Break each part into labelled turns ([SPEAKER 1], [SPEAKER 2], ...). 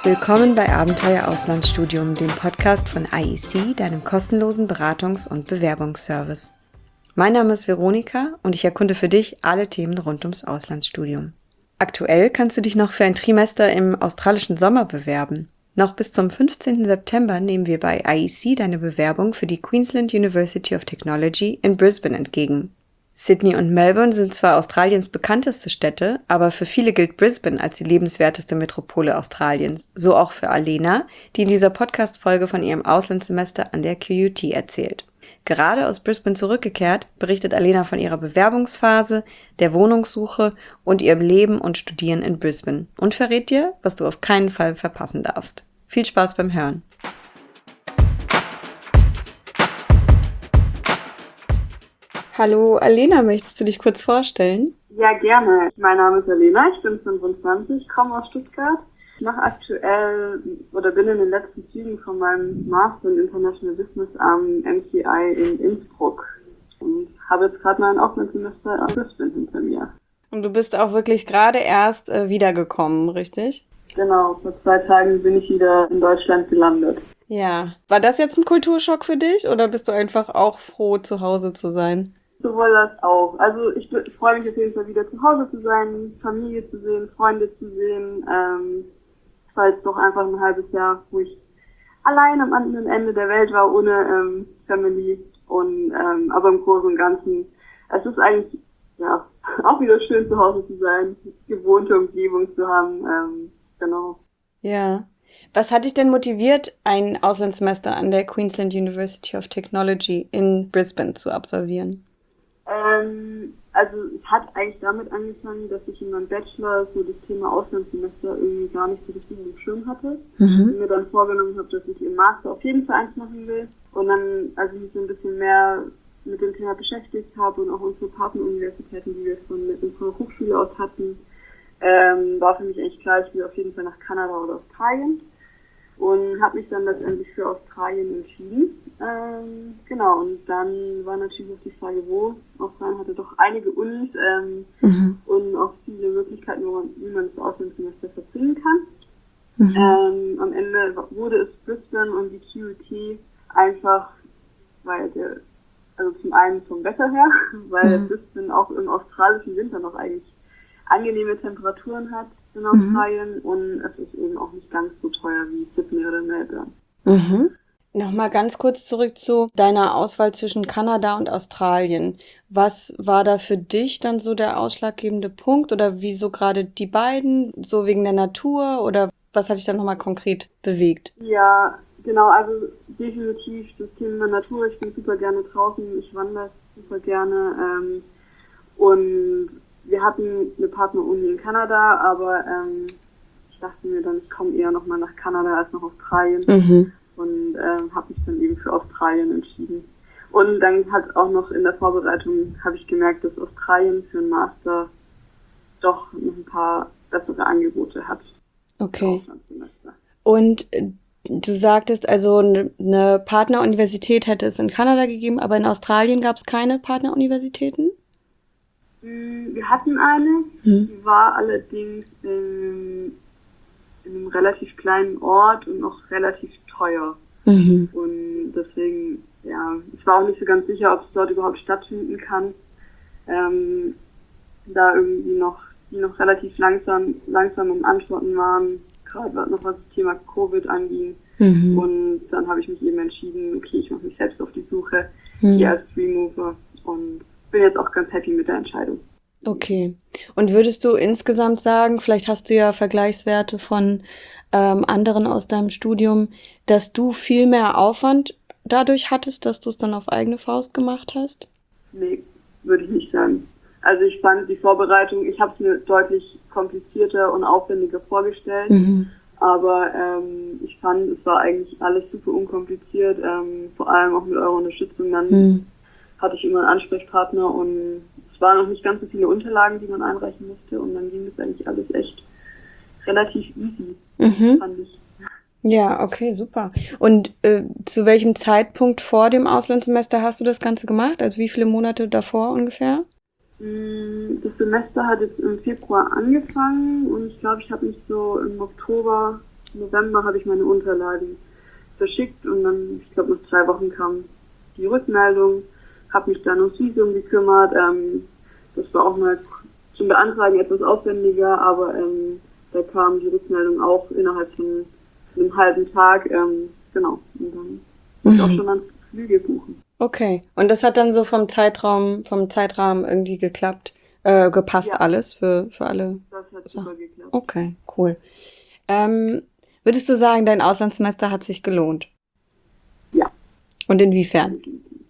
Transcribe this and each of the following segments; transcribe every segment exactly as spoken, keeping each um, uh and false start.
[SPEAKER 1] Willkommen bei Abenteuer Auslandsstudium, dem Podcast von I E C, deinem kostenlosen Beratungs- und Bewerbungsservice. Mein Name ist Veronika und ich erkunde für dich alle Themen rund ums Auslandsstudium. Aktuell kannst du dich noch für ein Trimester im australischen Sommer bewerben. Noch bis zum fünfzehnten September nehmen wir bei I E C deine Bewerbung für die Queensland University of Technology in Brisbane entgegen. Sydney und Melbourne sind zwar Australiens bekannteste Städte, aber für viele gilt Brisbane als die lebenswerteste Metropole Australiens. So auch für Alena, die in dieser Podcast-Folge von ihrem Auslandssemester an der Q U T erzählt. Gerade aus Brisbane zurückgekehrt, berichtet Alena von ihrer Bewerbungsphase, der Wohnungssuche und ihrem Leben und Studieren in Brisbane und verrät dir, was du auf keinen Fall verpassen darfst. Viel Spaß beim Hören! Hallo Alena, möchtest du dich kurz vorstellen?
[SPEAKER 2] Ja, gerne. Mein Name ist Alena, ich bin fünfundzwanzig, komme aus Stuttgart. Ich mache aktuell oder bin in den letzten Zügen von meinem Master in International Business am M C I in Innsbruck und habe jetzt gerade mein Auslandssemester in Brisbane hinter mir.
[SPEAKER 1] Und du bist auch wirklich gerade erst äh, wiedergekommen, richtig?
[SPEAKER 2] Genau, vor zwei Tagen bin ich wieder in Deutschland gelandet.
[SPEAKER 1] Ja. War das jetzt ein Kulturschock für dich oder bist du einfach auch froh, zu Hause zu sein?
[SPEAKER 2] Sowohl das auch. Also ich, ich freue mich auf jeden Fall wieder zu Hause zu sein, Familie zu sehen, Freunde zu sehen. Ähm, es war jetzt doch einfach ein halbes Jahr, wo ich allein am anderen Ende der Welt war, ohne ähm, Family. Und ähm, aber im Großen und Ganzen, es ist eigentlich ja auch wieder schön zu Hause zu sein, gewohnte Umgebung zu haben. Ähm, genau.
[SPEAKER 1] Ja. Was hat dich denn motiviert, ein Auslandssemester an der Queensland University of Technology in Brisbane zu absolvieren?
[SPEAKER 2] Ähm, also es hat eigentlich damit angefangen, dass ich in meinem Bachelor so das Thema Auslandssemester irgendwie gar nicht so richtig im Schirm hatte. Mhm. Und mir dann vorgenommen habe, dass ich im Master auf jeden Fall eins machen will. Und dann, als ich mich so ein bisschen mehr mit dem Thema beschäftigt habe und auch unsere Partneruniversitäten, die wir von unserer Hochschule aus hatten, ähm, war für mich eigentlich klar, ich will auf jeden Fall nach Kanada oder Australien. Und habe mich dann letztendlich für Australien entschieden. Ähm, genau, und dann war natürlich auch die Frage, wo. Australien hatte doch einige Unis ähm, mhm. und auch viele Möglichkeiten, wo man, wie man das Auslandssemester verbringen kann. Mhm. Ähm, am Ende wurde es Brisbane und die Q U T einfach, weil der, also zum einen vom Wetter her, weil mhm. Brisbane auch im australischen Winter noch eigentlich angenehme Temperaturen hat in Australien mhm. und es ist eben auch nicht ganz so teuer wie Sydney oder Melbourne.
[SPEAKER 1] Mhm. Nochmal ganz kurz zurück zu deiner Auswahl zwischen Kanada und Australien. Was war da für dich dann so der ausschlaggebende Punkt oder wieso gerade die beiden? So wegen der Natur oder was hat dich dann nochmal konkret bewegt?
[SPEAKER 2] Ja, genau, also definitiv das Thema Natur. Ich bin super gerne draußen, ich wandere super gerne ähm, und wir hatten eine Partneruni in Kanada, aber ähm, ich dachte mir dann, ich komme eher nochmal nach Kanada als nach Australien mhm. und ähm, habe mich dann eben für Australien entschieden. Und dann hat auch noch in der Vorbereitung, habe ich gemerkt, dass Australien für einen Master doch noch ein paar bessere Angebote hat.
[SPEAKER 1] Okay. Und du sagtest, also eine Partneruniversität hätte es in Kanada gegeben, aber in Australien gab es keine Partneruniversitäten?
[SPEAKER 2] Wir hatten eine, hm. die war allerdings in, in einem relativ kleinen Ort und auch relativ teuer. Mhm. Und deswegen, ja, ich war auch nicht so ganz sicher, ob es dort überhaupt stattfinden kann. Ähm, da irgendwie noch, die noch relativ langsam, langsam im Antworten waren, gerade noch was das Thema Covid anging. Mhm. Und dann habe ich mich eben entschieden, okay, ich mache mich selbst auf die Suche, mhm. hier als Remover und bin jetzt auch ganz happy mit der Entscheidung.
[SPEAKER 1] Okay. Und würdest du insgesamt sagen, vielleicht hast du ja Vergleichswerte von ähm, anderen aus deinem Studium, dass du viel mehr Aufwand dadurch hattest, dass du es dann auf eigene Faust gemacht hast?
[SPEAKER 2] Nee, würde ich nicht sagen. Also ich fand die Vorbereitung, ich habe es mir deutlich komplizierter und aufwendiger vorgestellt, mhm. aber ähm, ich fand, es war eigentlich alles super unkompliziert, ähm, vor allem auch mit eurer Unterstützung dann. Mhm. hatte ich immer einen Ansprechpartner und es waren noch nicht ganz so viele Unterlagen, die man einreichen musste und dann ging das eigentlich alles echt relativ easy, mhm. fand ich.
[SPEAKER 1] Ja, okay, super. Und äh, zu welchem Zeitpunkt vor dem Auslandssemester hast du das Ganze gemacht? Also wie viele Monate davor ungefähr?
[SPEAKER 2] Das Semester hat jetzt im Februar angefangen und ich glaube, ich habe mich so im Oktober, November habe ich meine Unterlagen verschickt und dann, ich glaube, nach zwei Wochen kam die Rückmeldung, habe mich dann ums Visum gekümmert. Ähm, das war auch mal zum Beantragen etwas aufwendiger, aber ähm, da kam die Rückmeldung auch innerhalb von einem halben Tag. Ähm, genau, und dann muss ich auch schon ans Flüge buchen.
[SPEAKER 1] Okay, und das hat dann so vom Zeitraum, vom Zeitrahmen irgendwie geklappt, äh, gepasst
[SPEAKER 2] Ja.
[SPEAKER 1] alles für, für alle?
[SPEAKER 2] Das hat super geklappt.
[SPEAKER 1] Okay, cool. Ähm, würdest du sagen, dein Auslandssemester hat sich gelohnt?
[SPEAKER 2] Ja.
[SPEAKER 1] Und inwiefern?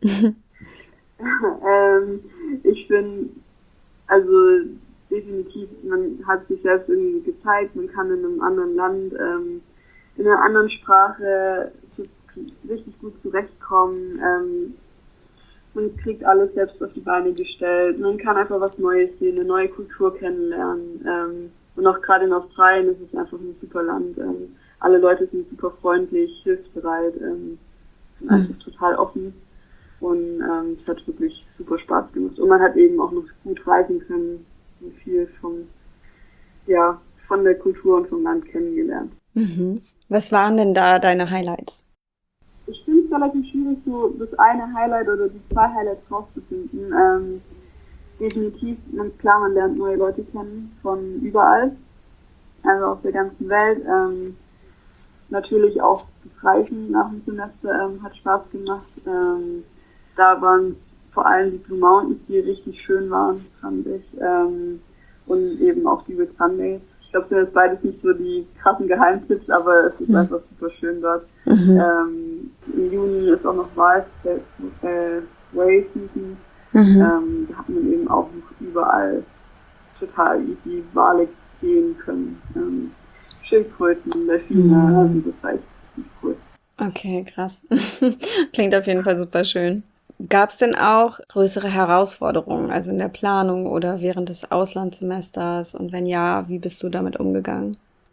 [SPEAKER 2] ähm, ich finde, also definitiv, man hat sich selbst irgendwie gezeigt, man kann in einem anderen Land, ähm, in einer anderen Sprache zu, richtig gut zurechtkommen. Ähm, man kriegt alles selbst auf die Beine gestellt. Man kann einfach was Neues sehen, eine neue Kultur kennenlernen. Ähm, und auch gerade in Australien ist es einfach ein super Land. Ähm, alle Leute sind super freundlich, hilfsbereit, ähm, sind einfach mhm. total offen. Und ähm, es hat wirklich super Spaß gemacht. Und man hat eben auch noch gut reisen können und viel vom, ja, von der Kultur und vom Land kennengelernt.
[SPEAKER 1] Mhm. Was waren denn da deine Highlights?
[SPEAKER 2] Ich finde es relativ schwierig, so das eine Highlight oder die zwei Highlights rauszufinden. Ähm, definitiv, man, klar, man lernt neue Leute kennen von überall, also aus der ganzen Welt. Ähm, natürlich auch das Reisen nach dem Semester ähm, hat Spaß gemacht. Ähm, da waren vor allem die Blue Mountains, die richtig schön waren, fand ich. Ähm, und eben auch die Whit Sundays. Ich glaube, das sind jetzt beides nicht so die krassen Geheimtipps, aber es ist mhm. einfach super schön dort. Mhm. Ähm, im Juni ist auch noch Wave äh, Wave Season. Mhm. Ähm, da hat man eben auch noch überall total easy wahrlich gehen können. Ähm, Schildkröten, Delfine, mhm. also das war echt cool.
[SPEAKER 1] Okay, krass. Klingt auf jeden Fall super schön. Gab es denn auch größere Herausforderungen, also in der Planung oder während des Auslandssemesters? Und wenn ja, wie bist du damit umgegangen?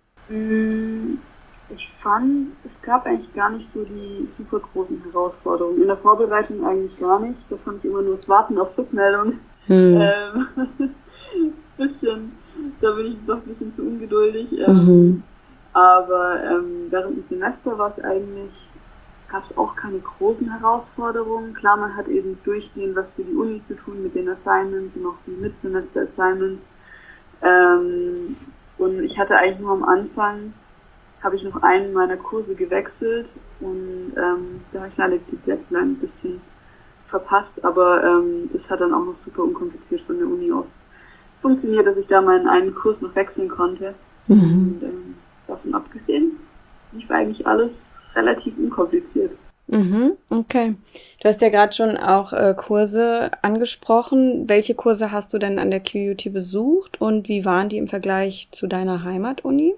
[SPEAKER 2] Ich fand, es gab eigentlich gar nicht so die super großen Herausforderungen. In der Vorbereitung eigentlich gar nicht. Da fand ich immer nur das Warten auf Rückmeldung. Hm. Ähm, bisschen, da bin ich doch ein bisschen zu ungeduldig. Ähm, mhm. Aber ähm, während dem Semester war es eigentlich, gab es auch keine großen Herausforderungen. Klar, man hat eben durchgehend was für die Uni zu tun mit den Assignments und auch die Mitsemester-Assignments. Ähm, und ich hatte eigentlich nur am Anfang, habe ich noch einen meiner Kurse gewechselt und ähm, da habe ich leider die Deadline ein bisschen verpasst, aber ähm, das hat dann auch noch super unkompliziert von der Uni aus funktioniert, dass ich da meinen einen Kurs noch wechseln konnte. Mhm. Und ähm, davon abgesehen, lief eigentlich alles relativ unkompliziert.
[SPEAKER 1] Mhm, okay. Du hast ja gerade schon auch äh, Kurse angesprochen. Welche Kurse hast du denn an der Q U T besucht und wie waren die im Vergleich zu deiner Heimatuni?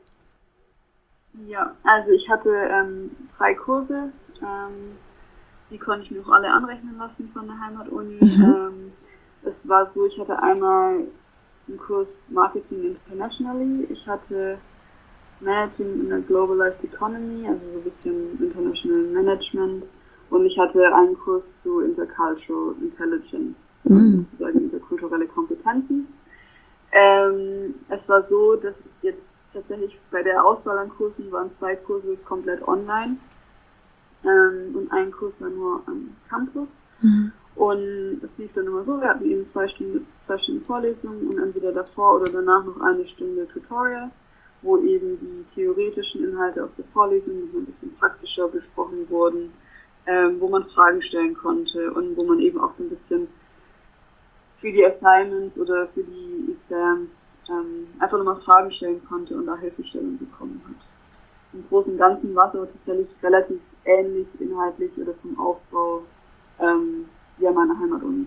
[SPEAKER 2] Ja, also ich hatte ähm, drei Kurse. Ähm, die konnte ich mir auch alle anrechnen lassen von der Heimatuni. Mhm. Ähm, es war so, ich hatte einmal einen Kurs Marketing Internationally. Ich hatte Managing in a Globalized Economy, also so ein bisschen International Management. Und ich hatte einen Kurs zu Intercultural Intelligence, mhm. sozusagen interkulturelle Kompetenzen. Ähm, es war so, dass jetzt tatsächlich bei der Auswahl an Kursen waren zwei Kurse komplett online. Ähm, und ein Kurs war nur am Campus. Mhm. Und es lief dann immer so, wir hatten eben zwei Stunden, zwei Stunden Vorlesungen und entweder davor oder danach noch eine Stunde Tutorial, wo eben die theoretischen Inhalte aus der Vorlesung ein bisschen praktischer besprochen wurden, ähm, wo man Fragen stellen konnte und wo man eben auch so ein bisschen für die Assignments oder für die Exams ähm, einfach nochmal Fragen stellen konnte und da Hilfestellung bekommen hat. Im Großen und Ganzen war es aber tatsächlich relativ ähnlich inhaltlich oder vom Aufbau ähm, wie an meiner Heimatuni.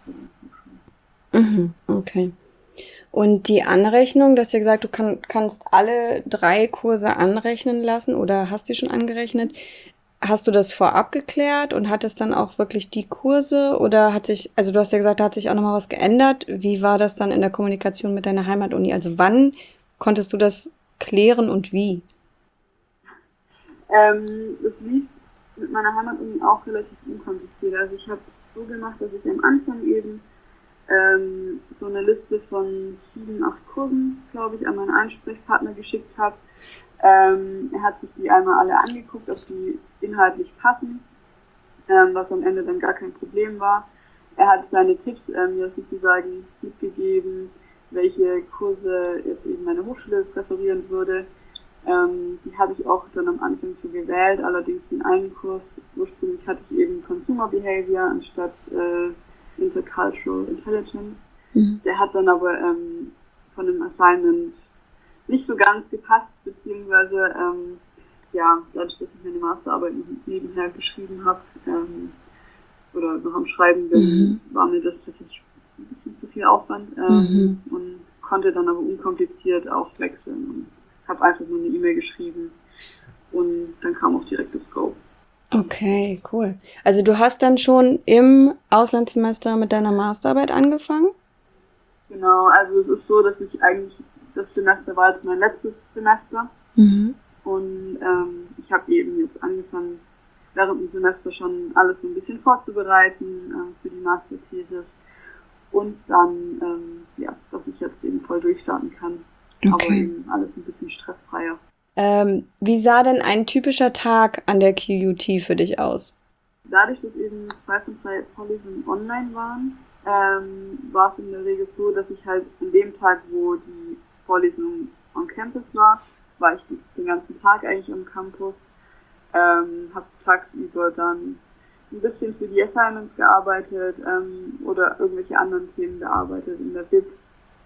[SPEAKER 1] Mhm, okay. Und die Anrechnung, du hast ja gesagt, du kann, kannst alle drei Kurse anrechnen lassen oder hast die schon angerechnet. Hast du das vorab geklärt und hattest dann auch wirklich die Kurse oder hat sich, also du hast ja gesagt, da hat sich auch nochmal was geändert. Wie war das dann in der Kommunikation mit deiner Heimatuni? Also wann konntest du das klären und wie?
[SPEAKER 2] Ähm, es lief mit meiner Heimatuni auch relativ unkompliziert. Also ich habe so gemacht, dass ich am Anfang eben ähm, so eine Liste von sieben, acht Kursen, glaube ich, an meinen Ansprechpartner geschickt habe. Ähm, er hat sich die einmal alle angeguckt, ob die inhaltlich passen, ähm, was am Ende dann gar kein Problem war. Er hat seine Tipps äh, mir sozusagen mitgegeben, welche Kurse jetzt eben meine Hochschule präferieren würde. Ähm, die habe ich auch dann am Anfang so gewählt, allerdings den einen Kurs, ursprünglich hatte ich eben Consumer Behavior anstatt äh, Intercultural Intelligence. Mhm. Der hat dann aber ähm, von dem Assignment nicht so ganz gepasst, beziehungsweise ähm, ja, dadurch, dass ich meine Masterarbeit nebenher geschrieben habe ähm, oder noch am Schreiben bin, mhm. war mir das tatsächlich ein bisschen zu viel Aufwand ähm, mhm. und konnte dann aber unkompliziert auch wechseln und habe einfach nur eine E-Mail geschrieben und dann kam auch direkt das Go.
[SPEAKER 1] Okay, cool. Also du hast dann schon im Auslandssemester mit deiner Masterarbeit angefangen?
[SPEAKER 2] Genau, also es ist so, dass ich eigentlich, das Semester war jetzt mein letztes Semester mhm. und ähm, ich habe eben jetzt angefangen, während dem Semester schon alles so ein bisschen vorzubereiten äh, für die Masterthesis und dann, ähm, ja, dass ich jetzt eben voll durchstarten kann. Okay. Aber eben alles ein bisschen stressfreier.
[SPEAKER 1] Ähm, wie sah denn ein typischer Tag an der Q U T für dich aus?
[SPEAKER 2] Dadurch, dass eben zwei von zwei Vorlesungen online waren, ähm, war es in der Regel so, dass ich halt an dem Tag, wo die Vorlesung on Campus war, war ich den ganzen Tag eigentlich am Campus, ähm, habe tagsüber dann ein bisschen für die Assignments gearbeitet ähm, oder irgendwelche anderen Themen gearbeitet in der B I P.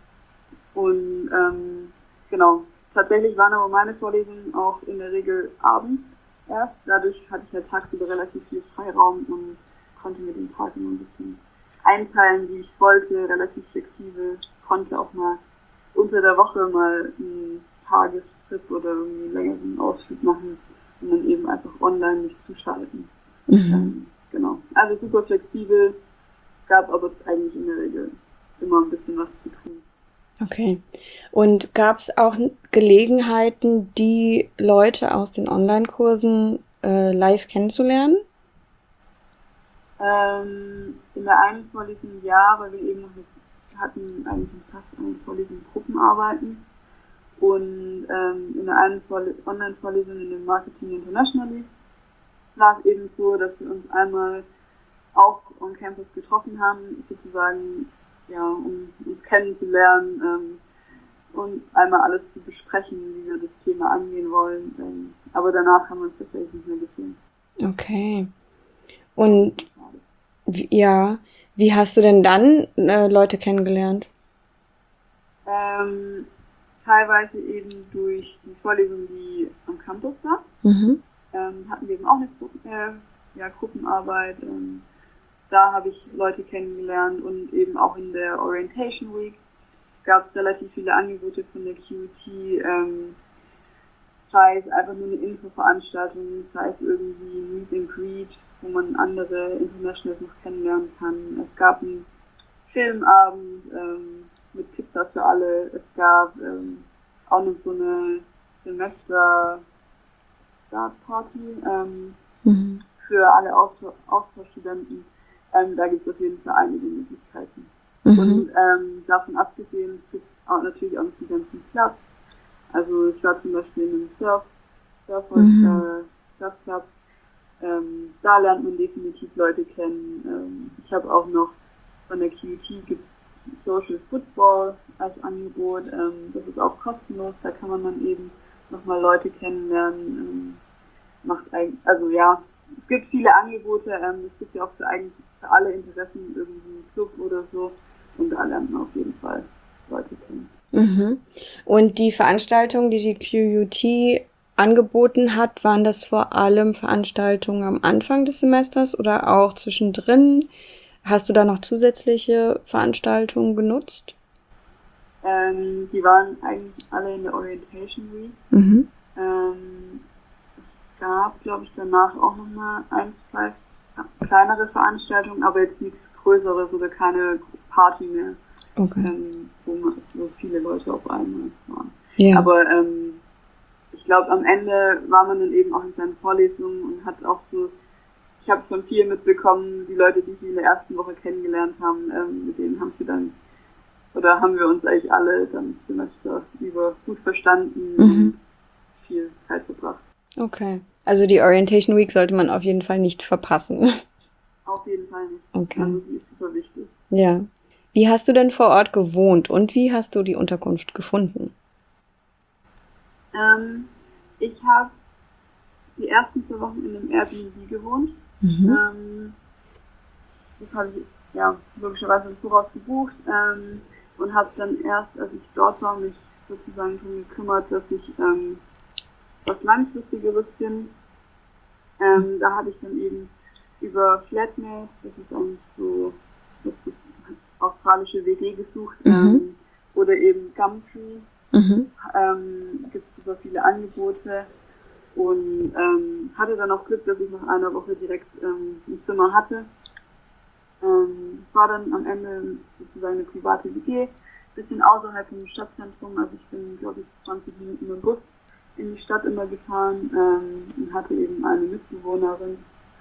[SPEAKER 2] Und ähm, genau, tatsächlich waren aber meine Vorlesungen auch in der Regel abends erst. Dadurch hatte ich halt tagsüber relativ viel Freiraum und konnte mir den Tag immer ein bisschen einteilen, wie ich wollte, relativ flexibel. Konnte auch mal unter der Woche mal einen Tagestrip oder irgendwie einen längeren Ausflug machen und dann eben einfach online mich zuschalten. Mhm. Ähm, genau, also super flexibel, gab aber eigentlich in der Regel immer ein bisschen was zu tun.
[SPEAKER 1] Okay. Und gab es auch Gelegenheiten, die Leute aus den Online-Kursen äh, live kennenzulernen?
[SPEAKER 2] Ähm, in der einen Vorlesung ja, weil wir eben noch mit, hatten eigentlich fast eine Vorlesung Gruppenarbeiten. Und ähm, in der einen Vorle- Online-Vorlesung in dem Marketing Internationally war es eben so, dass wir uns einmal auch on Campus getroffen haben, sozusagen, ja, um uns kennenzulernen ähm, und einmal alles zu besprechen, wie wir das Thema angehen wollen. Ähm, aber danach haben wir uns tatsächlich nicht mehr gesehen.
[SPEAKER 1] Okay. Und wie, ja, wie hast du denn dann äh, Leute kennengelernt?
[SPEAKER 2] Ähm, teilweise eben durch die Vorlesung, die am Campus war. Mhm. Ähm, hatten wir eben auch eine Gruppen, äh, ja, Gruppenarbeit. Ähm, Da habe ich Leute kennengelernt und eben auch in der Orientation Week gab es relativ viele Angebote von der Q U T, ähm, sei es einfach nur eine Infoveranstaltung, sei es irgendwie ein Meet and Greet, wo man andere Internationals noch kennenlernen kann. Es gab einen Filmabend ähm, mit Pizza für alle. Es gab ähm, auch noch so eine Semester-Start-Party ähm, mhm. für alle Austausch- Austauschstudenten. Ähm, da gibt es auf jeden Fall einige Möglichkeiten. Mhm. Und ähm, davon abgesehen gibt es auch natürlich auch noch die ganzen Clubs. Also ich war zum Beispiel in einem Surf, Surf mhm. äh, Surfclub. Ähm, da lernt man definitiv Leute kennen. Ähm, ich habe auch noch von der Q U T gibt es Social Football als Angebot. Ähm, das ist auch kostenlos. Da kann man dann eben nochmal Leute kennenlernen. Ähm, macht eigentlich, also ja, es gibt viele Angebote. Ähm, es gibt ja auch für eigentlich für alle Interessen irgendwie einen Club oder so und da lernt man auf jeden Fall Leute kennen.
[SPEAKER 1] Mhm. Und die Veranstaltungen, die die Q U T angeboten hat, waren das vor allem Veranstaltungen am Anfang des Semesters oder auch zwischendrin? Hast du da noch zusätzliche Veranstaltungen genutzt?
[SPEAKER 2] Ähm, die waren eigentlich alle in der Orientation Week. Mhm. Ähm, es gab, glaube ich, danach auch nochmal ein, zwei kleinere Veranstaltungen, aber jetzt nichts Größeres oder keine Party mehr, okay. ähm, wo, man, wo viele Leute auf einmal waren. Yeah. Aber ähm, ich glaube, am Ende war man dann eben auch in seinen Vorlesungen und hat auch so ich habe schon viel mitbekommen, die Leute, die sie in der ersten Woche kennengelernt haben, ähm, mit denen haben sie dann, oder haben wir uns eigentlich alle dann Semester über gut verstanden mhm. und viel Zeit verbracht.
[SPEAKER 1] Okay. Also die Orientation Week sollte man auf jeden Fall nicht verpassen.
[SPEAKER 2] Auf jeden Fall nicht.
[SPEAKER 1] Okay.
[SPEAKER 2] Also die ist super wichtig.
[SPEAKER 1] Ja. Wie hast du denn vor Ort gewohnt und wie hast du die Unterkunft gefunden?
[SPEAKER 2] Ähm, ich habe die ersten zwei Wochen in einem Airbnb gewohnt. Mhm. Ähm, das habe ich ja logischerweise im Voraus gebucht ähm, und habe dann erst, als ich dort war, mich sozusagen darum gekümmert, dass ich ähm, was Langfristigeres bin. Ähm, da habe ich dann eben über Flatmate, das ist eigentlich so das ist australische W G gesucht, mhm. ähm, oder eben Gumtree, mhm. ähm, gibt es super viele Angebote und ähm, hatte dann auch Glück, dass ich nach einer Woche direkt ähm, ein Zimmer hatte. Ähm, war dann am Ende sozusagen eine private W G, bisschen außerhalb vom Stadtzentrum, also ich bin, glaube ich, zwanzig Minuten mit dem Bus in die Stadt immer gefahren ähm, und hatte eben eine Mitbewohnerin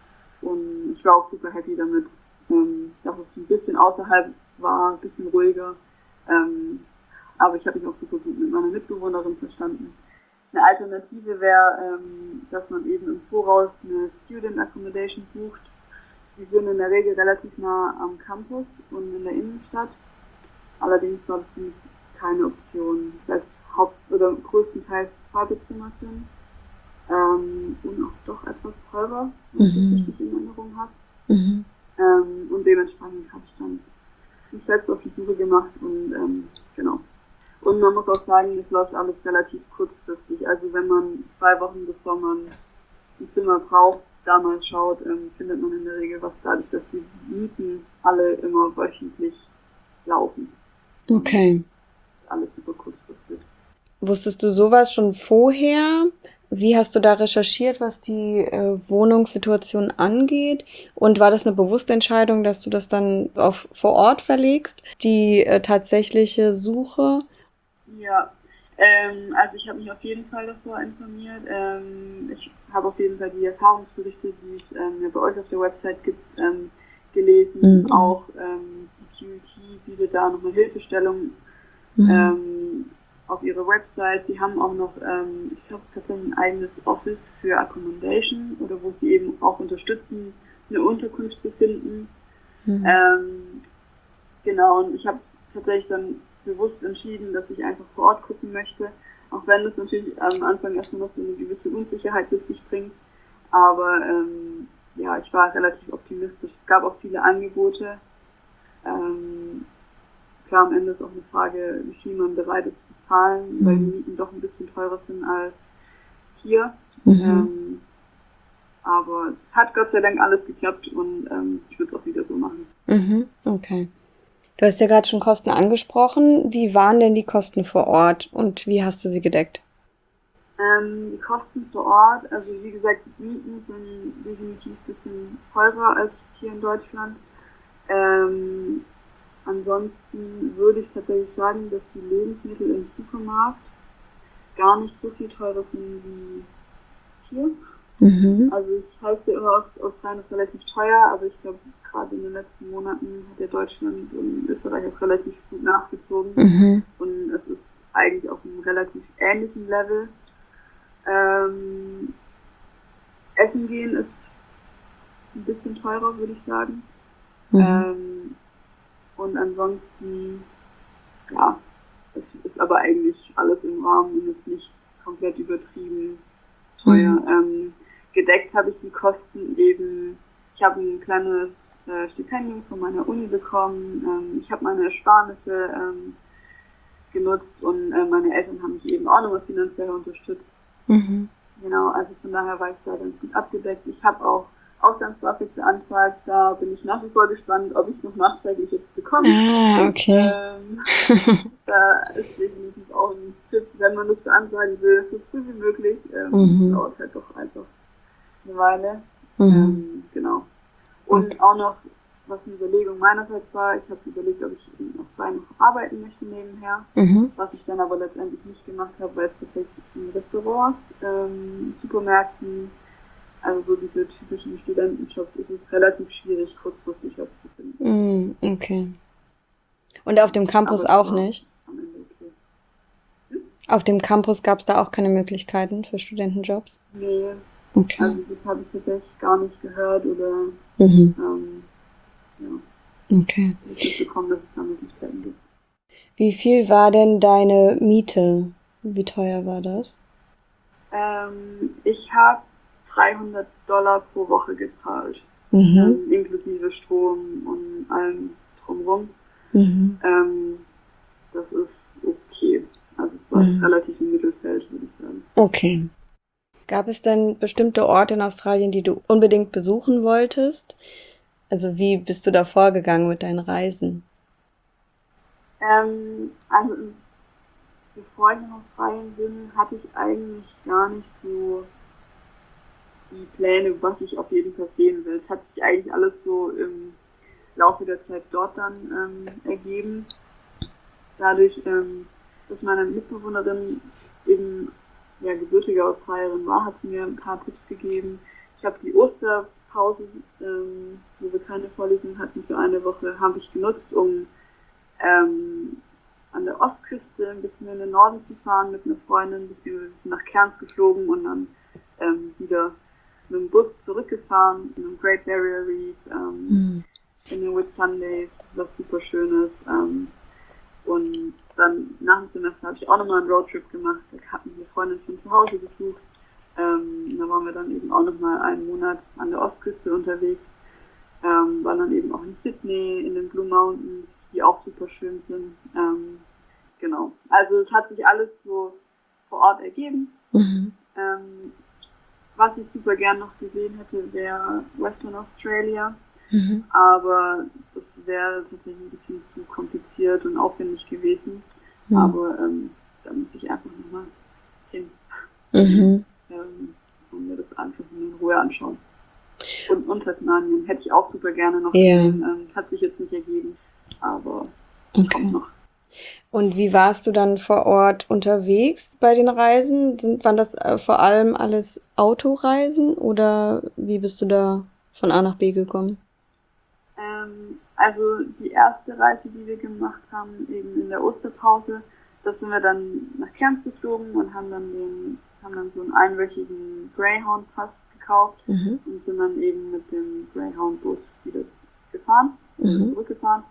[SPEAKER 2] und ich war auch super happy damit, ähm, dass es ein bisschen außerhalb war, ein bisschen ruhiger, ähm, aber ich habe mich auch super gut mit meiner Mitbewohnerin verstanden. Eine Alternative wäre, ähm, dass man eben im Voraus eine Student Accommodation bucht. Die sind in der Regel relativ nah am Campus und in der Innenstadt. Allerdings war das für mich keine Option, weil es haupt- oder größtenteils Zweibezimmer sind ähm, und auch doch etwas teurer, wenn ich das richtig in Erinnerung habe. Mhm. Ähm, und dementsprechend habe ich dann mich selbst auf die Suche gemacht und ähm, genau. Und man muss auch sagen, das läuft alles relativ kurzfristig. Also wenn man zwei Wochen bevor man ein Zimmer braucht, da mal schaut, ähm, findet man in der Regel was, dadurch, dass die Mieten alle immer wöchentlich laufen.
[SPEAKER 1] Okay.
[SPEAKER 2] Alles super kurzfristig.
[SPEAKER 1] Wusstest du sowas schon vorher? Wie hast du da recherchiert, was die äh, Wohnungssituation angeht? Und war das eine bewusste Entscheidung, dass du das dann auf vor Ort verlegst, die äh, tatsächliche Suche?
[SPEAKER 2] Ja, ähm, also ich habe mich auf jeden Fall davor informiert. Ähm, ich habe auf jeden Fall die Erfahrungsberichte, die es ähm, ja bei euch auf der Website gibt, ähm, gelesen. Mhm. Auch ähm, die Q E T bietet da noch eine Hilfestellung mhm. ähm, auf ihrer Website. Sie haben auch noch, ähm, ich glaube, tatsächlich ein eigenes Office für Accommodation oder wo sie eben auch unterstützen, eine Unterkunft zu finden. Mhm. Ähm, genau, und ich habe tatsächlich dann bewusst entschieden, dass ich einfach vor Ort gucken möchte, auch wenn das natürlich am Anfang erstmal noch so eine gewisse Unsicherheit mit sich bringt. Aber ähm, ja, ich war relativ optimistisch. Es gab auch viele Angebote. Ähm, klar, am Ende ist auch eine Frage, wie viel man bereit ist zu zahlen, mhm. weil die Mieten doch ein bisschen teurer sind als hier. Mhm. Ähm, aber es hat Gott sei Dank alles geklappt und ähm, ich würde es auch wieder so machen.
[SPEAKER 1] Mhm. Okay. Du hast ja gerade schon Kosten angesprochen. Wie waren denn die Kosten vor Ort und wie hast du sie gedeckt?
[SPEAKER 2] Ähm, die Kosten vor Ort, also wie gesagt, die Mieten sind definitiv ein bisschen teurer als hier in Deutschland. Ähm, ansonsten würde ich tatsächlich sagen, dass die Lebensmittel im Supermarkt gar nicht so viel teurer sind wie hier. Mhm. Also ich halte ja immer, Australien ist relativ teuer, aber ich glaube, gerade in den letzten Monaten hat ja Deutschland und Österreich auch relativ gut nachgezogen. Mhm. Und es ist eigentlich auf einem relativ ähnlichen Level. Ähm, Essen gehen ist ein bisschen teurer, würde ich sagen. Mhm. Ähm, und ansonsten, ja, es ist aber eigentlich alles im Rahmen und ist nicht komplett übertrieben teuer. Mhm. Ähm, gedeckt habe ich die Kosten eben, ich habe ein kleines äh, Stipendium von meiner Uni bekommen, ähm, ich habe meine Ersparnisse ähm, genutzt und äh, meine Eltern haben mich eben auch nochmal finanziell unterstützt. Mhm. Genau, also von daher war ich da ganz gut abgedeckt. Ich habe auch Auslands-BAföG beantragt, da bin ich nach wie vor gespannt, ob ich es noch nachträglich jetzt bekomme.
[SPEAKER 1] Ah, okay.
[SPEAKER 2] Ähm, da ist definitiv auch ein Tipp, wenn man das beantragen will, so früh wie möglich. Ähm, mhm. Dauert halt doch einfach eine Weile. Mhm. Ähm, genau. Und okay. Auch noch, was eine Überlegung meinerseits war, ich habe überlegt, ob ich noch zwei noch arbeiten möchte nebenher, mhm. was ich dann aber letztendlich nicht gemacht habe, weil es tatsächlich in Restaurants, ähm, Supermärkten, Also so diese typischen Studentenjobs ist es relativ schwierig, kurzfristig Jobs zu finden.
[SPEAKER 1] Mm, okay. Und auf dem Campus Aber auch nicht? Am Ende okay. Hm? Auf dem Campus gab es da auch keine Möglichkeiten für Studentenjobs?
[SPEAKER 2] Nee.
[SPEAKER 1] Okay.
[SPEAKER 2] Also das habe ich tatsächlich gar nicht gehört oder
[SPEAKER 1] mhm.
[SPEAKER 2] ähm, ja.
[SPEAKER 1] Okay.
[SPEAKER 2] Ich habe mitbekommen, dass es da Möglichkeiten gibt.
[SPEAKER 1] Wie viel war denn deine Miete? Wie teuer war das?
[SPEAKER 2] Ähm, ich habe dreihundert Dollar pro Woche gezahlt,
[SPEAKER 1] mhm.
[SPEAKER 2] ähm, inklusive Strom und allem drumherum.
[SPEAKER 1] Mhm.
[SPEAKER 2] Ähm, das ist okay. Also es war mhm. relativ im Mittelfeld, würde ich sagen.
[SPEAKER 1] Okay. Gab es denn bestimmte Orte in Australien, die du unbedingt besuchen wolltest? Also wie bist du da vorgegangen mit deinen Reisen?
[SPEAKER 2] Ähm, also bevor ich in Australien bin, hatte ich eigentlich gar nicht so die Pläne, was ich auf jeden Fall sehen will. Es hat sich eigentlich alles so im Laufe der Zeit dort dann ähm, ergeben. Dadurch, ähm, dass meine Mitbewohnerin eben ja, gebürtige Australierin war, hat sie mir ein paar Tipps gegeben. Ich habe die Osterpause, ähm, wo wir keine Vorlesung hatten für eine Woche, habe ich genutzt, um ähm, an der Ostküste ein bisschen in den Norden zu fahren mit einer Freundin, beziehungsweise nach Cairns geflogen und dann ähm, wieder mit dem Bus zurückgefahren, in einem Great Barrier Reef, ähm, mhm. in den Whitsundays, was super schön ist. Ähm, und dann nach dem Semester habe ich auch nochmal einen Roadtrip gemacht. Da hatten wir Freundin von zu Hause besucht. Ähm, da waren wir dann eben auch nochmal einen Monat an der Ostküste unterwegs. Ähm, waren dann eben auch in Sydney, in den Blue Mountains, die auch super schön sind. Ähm, genau. Also es hat sich alles so vor Ort ergeben.
[SPEAKER 1] Mhm.
[SPEAKER 2] Ähm, was ich super gern noch gesehen hätte, wäre Western Australia.
[SPEAKER 1] Mhm.
[SPEAKER 2] Aber das wäre tatsächlich ein bisschen zu kompliziert und aufwendig gewesen. Mhm. Aber ähm, da muss ich einfach nochmal hin.
[SPEAKER 1] Mhm.
[SPEAKER 2] Ähm, und mir das einfach in Ruhe anschauen. Und Untertasmanien hätte ich auch super gerne noch
[SPEAKER 1] ja.
[SPEAKER 2] gesehen. Ähm, hat sich jetzt nicht ergeben, aber
[SPEAKER 1] okay.
[SPEAKER 2] kommt noch.
[SPEAKER 1] Und wie warst du dann vor Ort unterwegs bei den Reisen? Sind, waren das äh, vor allem alles Autoreisen oder wie bist du da von A nach B gekommen?
[SPEAKER 2] Ähm, also die erste Reise, die wir gemacht haben, eben in der Osterpause, da sind wir dann nach Cairns geflogen und haben dann den, haben dann so einen einwöchigen Greyhound-Pass gekauft
[SPEAKER 1] mhm.
[SPEAKER 2] und sind dann eben mit dem Greyhound-Bus wieder gefahren,
[SPEAKER 1] mhm.
[SPEAKER 2] wieder zurückgefahren.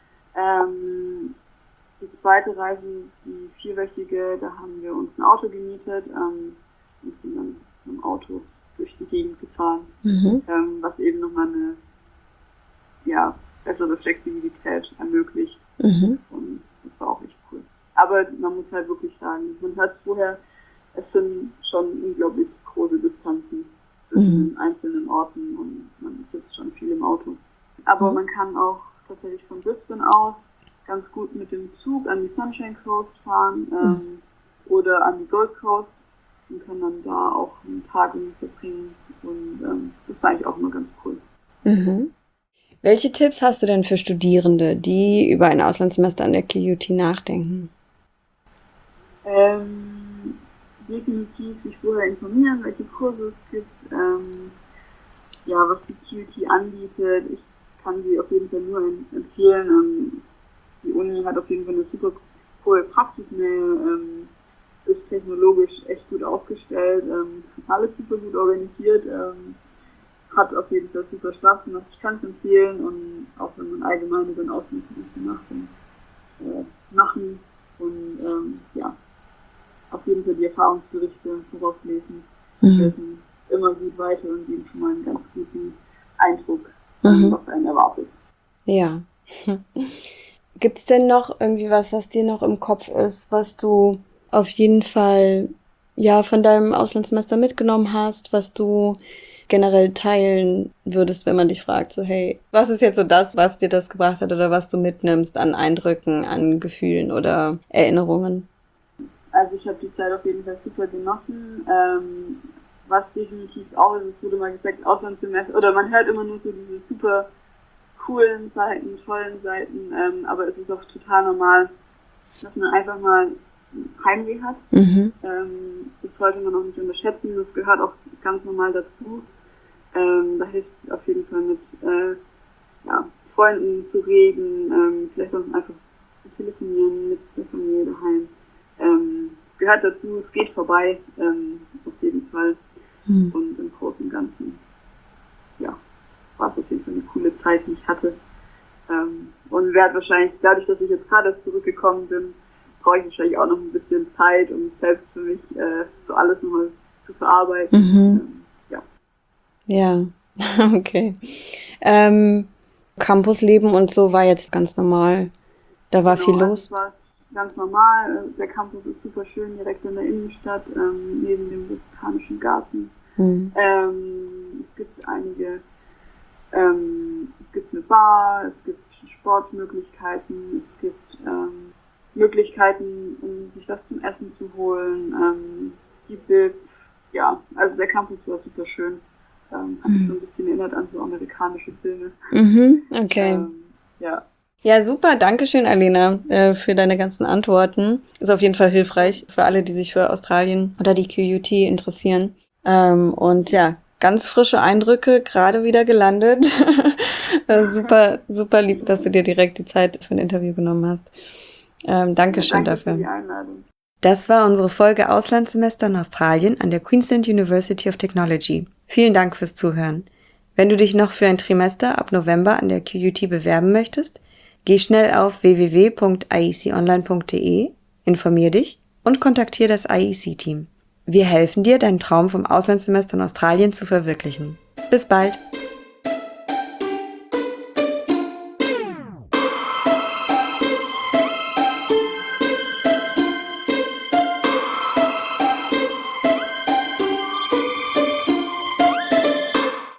[SPEAKER 2] Ähm, die zweite Reise, die vierwöchige, da haben wir uns ein Auto gemietet ähm, und sind dann mit dem Auto durch die Gegend gefahren,
[SPEAKER 1] mhm.
[SPEAKER 2] ähm, was eben nochmal eine ja, bessere Flexibilität ermöglicht.
[SPEAKER 1] Mhm.
[SPEAKER 2] Und das war auch echt cool. Aber man muss halt wirklich sagen, man hat vorher, es sind schon unglaublich große Distanzen zwischen mhm. einzelnen Orten und man sitzt schon viel im Auto. Aber mhm. man kann auch tatsächlich von Brisbane aus ganz gut mit dem Zug an die Sunshine Coast fahren ähm, mhm. oder an die Gold Coast und kann dann da auch einen Tag verbringen und ähm, das war eigentlich auch immer ganz cool.
[SPEAKER 1] Mhm. Welche Tipps hast du denn für Studierende, die über ein Auslandssemester an der Q U T nachdenken?
[SPEAKER 2] Ähm, definitiv sich vorher informieren, welche Kurse es gibt, ähm, ja, was die Q U T anbietet. Ich kann sie auf jeden Fall nur empfehlen. Ähm, die Uni hat auf jeden Fall eine super hohe Praxisnähe, ähm, ist technologisch echt gut aufgestellt, ähm, alles super gut organisiert, ähm, hat auf jeden Fall super Spaß gemacht. Ich kann es empfehlen und auch wenn man allgemein über ein Auslandssemester nachdenkt, äh, machen und ähm, ja, auf jeden Fall die Erfahrungsberichte vorauslesen, helfen mhm. immer gut weiter und geben schon mal einen ganz guten Eindruck, mhm. was einen erwartet.
[SPEAKER 1] Ja. Gibt es denn noch irgendwie was, was dir noch im Kopf ist, was du auf jeden Fall ja von deinem Auslandssemester mitgenommen hast, was du generell teilen würdest, wenn man dich fragt, so hey, was ist jetzt so das, was dir das gebracht hat oder was du mitnimmst an Eindrücken, an Gefühlen oder Erinnerungen?
[SPEAKER 2] Also ich habe die Zeit auf jeden Fall super genossen. Ähm, was definitiv auch ist, es wurde mal gesagt, Auslandssemester, oder man hört immer nur so diese super coolen Seiten, tollen Seiten, ähm, aber es ist auch total normal, dass man einfach mal Heimweh hat.
[SPEAKER 1] Mhm.
[SPEAKER 2] Ähm, das sollte man auch nicht unterschätzen, das gehört auch ganz normal dazu. Ähm, da hilft es auf jeden Fall mit äh, ja, Freunden zu reden, ähm, vielleicht auch einfach zu telefonieren mit der Familie daheim. Ähm, gehört dazu, es geht vorbei, ähm, auf jeden Fall. Mhm. Und im Großen und Ganzen, ja, war es auf jeden Fall eine coole Zeit, die ich hatte. Ähm, und werde wahrscheinlich, dadurch, dass ich jetzt gerade zurückgekommen bin, brauche ich wahrscheinlich auch noch ein bisschen Zeit, um selbst für mich äh, so alles nochmal zu verarbeiten.
[SPEAKER 1] Mhm.
[SPEAKER 2] Ähm, ja.
[SPEAKER 1] Ja, okay. Ähm, Campusleben und so war jetzt ganz normal. Da war
[SPEAKER 2] genau,
[SPEAKER 1] viel
[SPEAKER 2] also
[SPEAKER 1] los.
[SPEAKER 2] es war ganz normal. Der Campus ist super schön, direkt in der Innenstadt, ähm, neben dem Botanischen Garten. Mhm. Ähm, es gibt einige, ähm, es gibt eine Bar, es gibt Sportmöglichkeiten, es gibt ähm, Möglichkeiten, um sich was zum Essen zu holen. Ähm, gibt es, ja, also der Campus war super schön. Ähm, hat mich mhm. so ein bisschen erinnert an so amerikanische Filme.
[SPEAKER 1] Mhm, okay.
[SPEAKER 2] Ähm, ja.
[SPEAKER 1] Ja, super. Dankeschön, Alena, äh, für deine ganzen Antworten. Ist auf jeden Fall hilfreich für alle, die sich für Australien oder die Q U T interessieren. Ähm, und ja, ganz frische Eindrücke, gerade wieder gelandet. äh, super, super lieb, dass du dir direkt die Zeit für ein Interview genommen hast. Ähm, Dankeschön
[SPEAKER 2] ja, danke
[SPEAKER 1] dafür.
[SPEAKER 2] Für die Einladung.
[SPEAKER 1] Das war unsere Folge Auslandssemester in Australien an der Queensland University of Technology. Vielen Dank fürs Zuhören. Wenn du dich noch für ein Trimester ab November an der Q U T bewerben möchtest, geh schnell auf w w w punkt i e c online punkt d e, informier dich und kontaktiere das I E C-Team. Wir helfen dir, deinen Traum vom Auslandssemester in Australien zu verwirklichen. Bis bald!